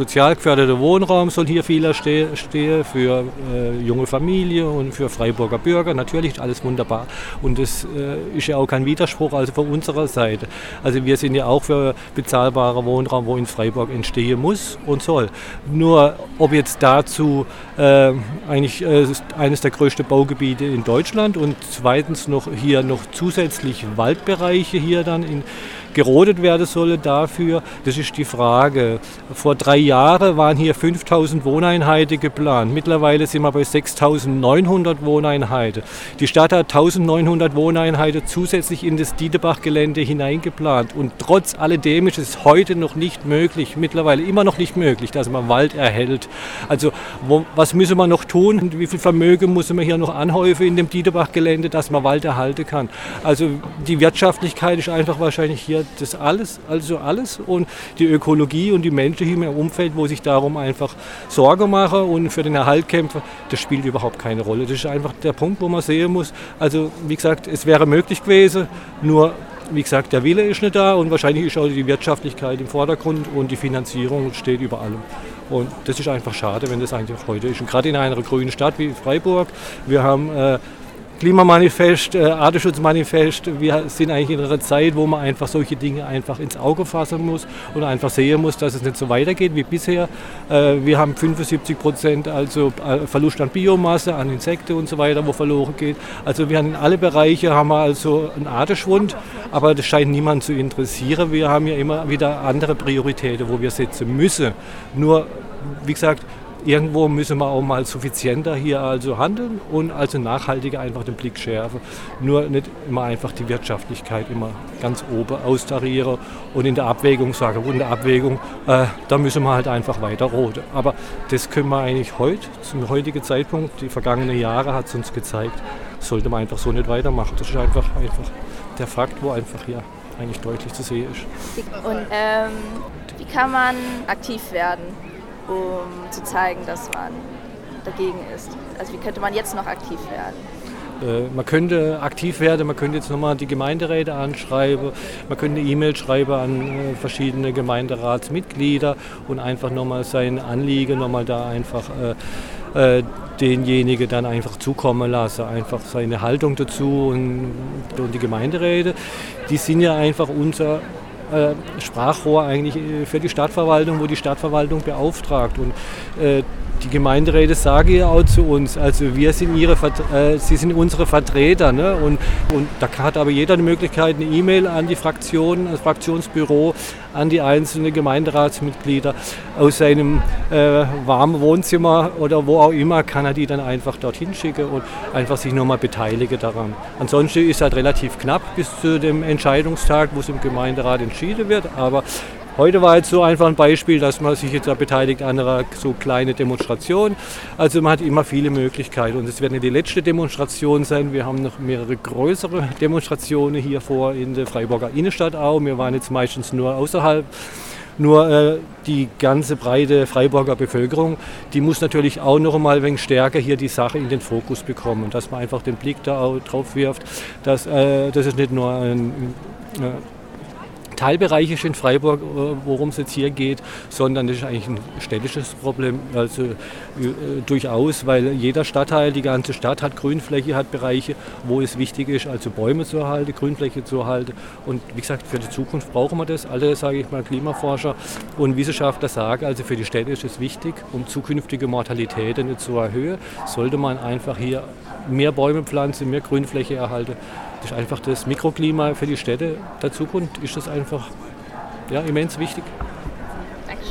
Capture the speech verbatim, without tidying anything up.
sozial geförderter Wohnraum soll hier viel stehen, für äh, junge Familien und für Freiburger Bürger. Natürlich alles wunderbar. Und das äh, ist ja auch kein Widerspruch also von unserer Seite. Also wir sind ja auch für bezahlbaren Wohnraum, wo in Freiburg entstehen muss und soll. Nur ob jetzt dazu äh, eigentlich äh, eines der größten Baugebiete in Deutschland und zweitens noch hier noch zusätzlich Waldbereiche hier dann in gerodet werden solle dafür, das ist die Frage. Vor drei Jahren waren hier fünftausend Wohneinheiten geplant. Mittlerweile sind wir bei sechstausendneunhundert Wohneinheiten. Die Stadt hat eintausendneunhundert Wohneinheiten zusätzlich in das Dietebach-Gelände hineingeplant. Und trotz alledem ist es heute noch nicht möglich, mittlerweile immer noch nicht möglich, dass man Wald erhält. Also wo, was müssen wir noch tun? Und wie viel Vermögen muss man hier noch anhäufen in dem Dietebach-Gelände, dass man Wald erhalten kann? Also die Wirtschaftlichkeit ist einfach wahrscheinlich hier das alles, also alles und die Ökologie und die Menschen hier im Umfeld, wo sich darum einfach Sorge machen und für den Erhalt kämpfen, das spielt überhaupt keine Rolle. Das ist einfach der Punkt, wo man sehen muss. Also wie gesagt, es wäre möglich gewesen, nur wie gesagt, der Wille ist nicht da und wahrscheinlich ist auch die Wirtschaftlichkeit im Vordergrund und die Finanzierung steht über allem. Und das ist einfach schade, wenn das eigentlich heute ist. Und gerade in einer grünen Stadt wie Freiburg, wir haben äh, Klimamanifest, äh, Artenschutzmanifest. Wir sind eigentlich in einer Zeit, wo man einfach solche Dinge einfach ins Auge fassen muss und einfach sehen muss, dass es nicht so weitergeht wie bisher. Äh, wir haben fünfundsiebzig Prozent also Verlust an Biomasse, an Insekten und so weiter, wo verloren geht. Also wir haben in alle Bereiche haben wir also einen Artenschwund, aber das scheint niemanden zu interessieren. Wir haben ja immer wieder andere Prioritäten, wo wir setzen müssen. Nur, wie gesagt, irgendwo müssen wir auch mal suffizienter hier also handeln und also nachhaltiger einfach den Blick schärfen. Nur nicht immer einfach die Wirtschaftlichkeit immer ganz oben austarieren und in der Abwägung sagen, und in der Abwägung, äh, da müssen wir halt einfach weiter roden. Aber das können wir eigentlich heute, zum heutigen Zeitpunkt, die vergangenen Jahre hat es uns gezeigt, sollte man einfach so nicht weitermachen. Das ist einfach, einfach der Fakt, wo einfach hier eigentlich deutlich zu sehen ist. Und ähm, wie kann man aktiv werden, um zu zeigen, dass man dagegen ist? Also wie könnte man jetzt noch aktiv werden? Äh, man könnte aktiv werden, man könnte jetzt nochmal die Gemeinderäte anschreiben, man könnte eine E-Mail schreiben an äh, verschiedene Gemeinderatsmitglieder und einfach nochmal sein Anliegen nochmal da einfach äh, äh, denjenigen dann einfach zukommen lassen, einfach seine Haltung dazu und, und die Gemeinderäte, die sind ja einfach unser Äh, Sprachrohr eigentlich für die Stadtverwaltung, wo die Stadtverwaltung beauftragt. Und äh, die Gemeinderäte sagen ja auch zu uns, also wir sind ihre, äh, sie sind unsere Vertreter. Ne? Und, und da hat aber jeder die Möglichkeit, eine E-Mail an die Fraktion, das Fraktionsbüro, an die einzelnen Gemeinderatsmitglieder aus seinem äh, warmen Wohnzimmer oder wo auch immer, kann er die dann einfach dorthin schicken und einfach sich nochmal beteiligen daran. Ansonsten ist es halt relativ knapp bis zu dem Entscheidungstag, wo es im Gemeinderat entschieden wird, aber heute war jetzt so einfach ein Beispiel, dass man sich jetzt da beteiligt an einer so kleinen Demonstration. Also man hat immer viele Möglichkeiten und es wird nicht die letzte Demonstration sein. Wir haben noch mehrere größere Demonstrationen hier vor in der Freiburger Innenstadt auch. Wir waren jetzt meistens nur außerhalb. Nur äh, die ganze breite Freiburger Bevölkerung, die muss natürlich auch noch einmal ein wenig stärker hier die Sache in den Fokus bekommen. Dass man einfach den Blick da auch drauf wirft, dass äh, das ist nicht nur ein äh, Teilbereich ist in Freiburg, worum es jetzt hier geht, sondern das ist eigentlich ein städtisches Problem, also äh, durchaus, weil jeder Stadtteil, die ganze Stadt hat Grünfläche, hat Bereiche, wo es wichtig ist, also Bäume zu erhalten, Grünfläche zu erhalten. Und wie gesagt, für die Zukunft brauchen wir das. Alle, sage ich mal, Klimaforscher und Wissenschaftler sagen, also für die Städte ist es wichtig, um zukünftige Mortalitäten nicht zu erhöhen, sollte man einfach hier mehr Bäume pflanzen, mehr Grünfläche erhalten. Das ist einfach das Mikroklima für die Städte der Zukunft, ist das einfach ja, immens wichtig.